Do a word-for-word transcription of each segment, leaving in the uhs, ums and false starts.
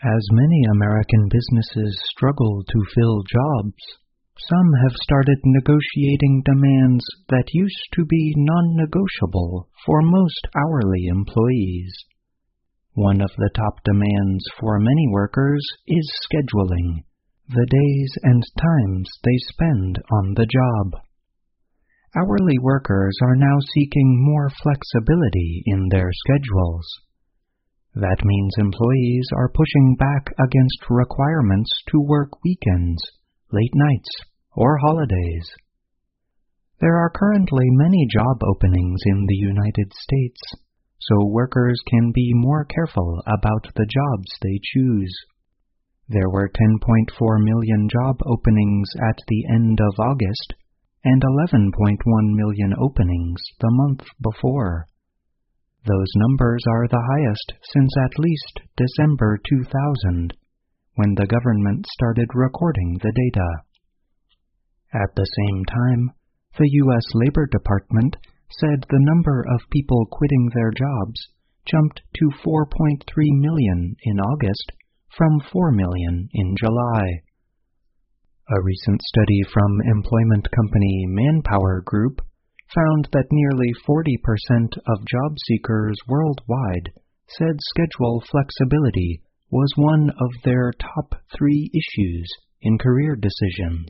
As many American businesses struggle to fill jobs, some have started negotiating demands that used to be non-negotiable for most hourly employees. One of the top demands for many workers is scheduling, the days and times they spend on the job. Hourly workers are now seeking more flexibility in their schedules. That means employees are pushing back against requirements to work weekends, late nights, or holidays. There are currently many job openings in the United States, so workers can be more careful about the jobs they choose. There were ten point four million job openings at the end of August and eleven point one million openings the month before. Those numbers are the highest since at least December two thousand, when the government started recording the data. At the same time, the U S Labor Department said the number of people quitting their jobs jumped to four point three million in August from four million in July. A recent study from employment company Manpower Group found that nearly forty percent of job seekers worldwide said schedule flexibility was one of their top three issues in career decisions.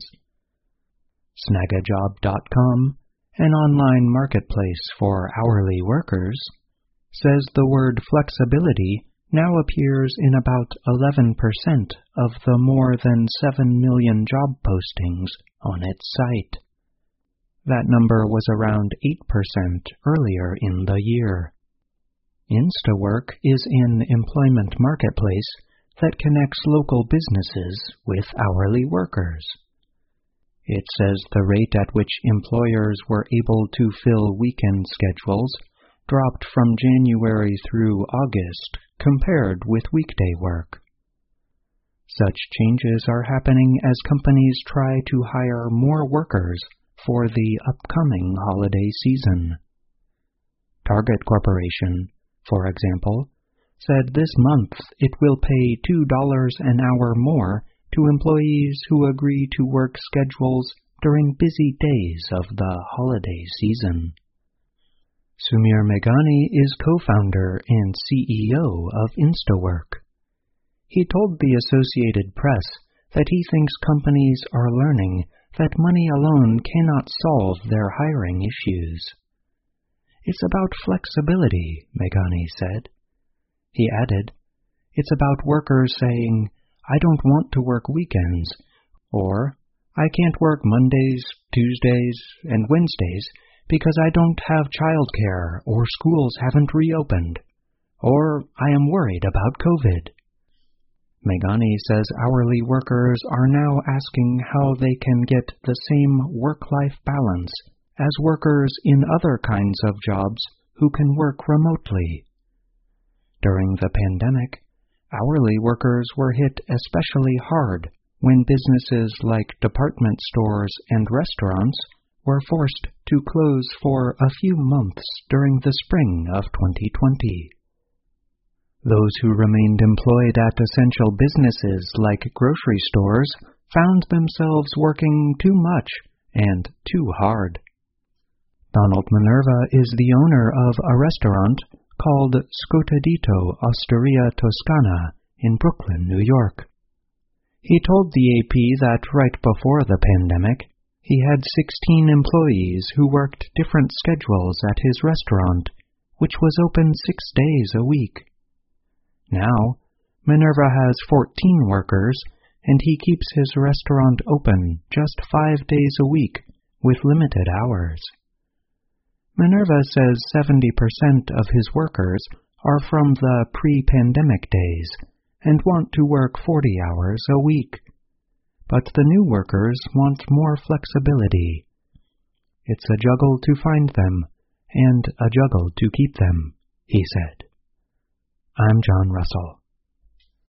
Snag a job dot com, an online marketplace for hourly workers, says the word flexibility now appears in about eleven percent of the more than seven million job postings on its site. That number was around eight percent earlier in the year. InstaWork is an employment marketplace that connects local businesses with hourly workers. It says the rate at which employers were able to fill weekend schedules dropped from January through August compared with weekday work. Such changes are happening as companies try to hire more workers for the upcoming holiday season. Target Corporation, for example, said this month it will pay two dollars an hour more to employees who agree to work schedules during busy days of the holiday season. Sumir Meghani is co-founder and C E O of InstaWork. He told the Associated Press that he thinks companies are learning that money alone cannot solve their hiring issues. It's about flexibility, Meghani said. He added, it's about workers saying, I don't want to work weekends, or I can't work Mondays, Tuesdays, and Wednesdays because I don't have childcare or schools haven't reopened, or I am worried about COVID. Meghani says hourly workers are now asking how they can get the same work-life balance as workers in other kinds of jobs who can work remotely. During the pandemic, hourly workers were hit especially hard when businesses like department stores and restaurants were forced to close for a few months during the spring of twenty twenty. Those who remained employed at essential businesses like grocery stores found themselves working too much and too hard. Donald Minerva is the owner of a restaurant called Scotadito Osteria Toscana in Brooklyn, New York. He told the A P that right before the pandemic, he had sixteen employees who worked different schedules at his restaurant, which was open six days a week. Now, Minerva has fourteen workers, and he keeps his restaurant open just five days a week with limited hours. Minerva says seventy percent of his workers are from the pre-pandemic days and want to work forty hours a week. But the new workers want more flexibility. It's a juggle to find them and a juggle to keep them, he said. I'm John Russell.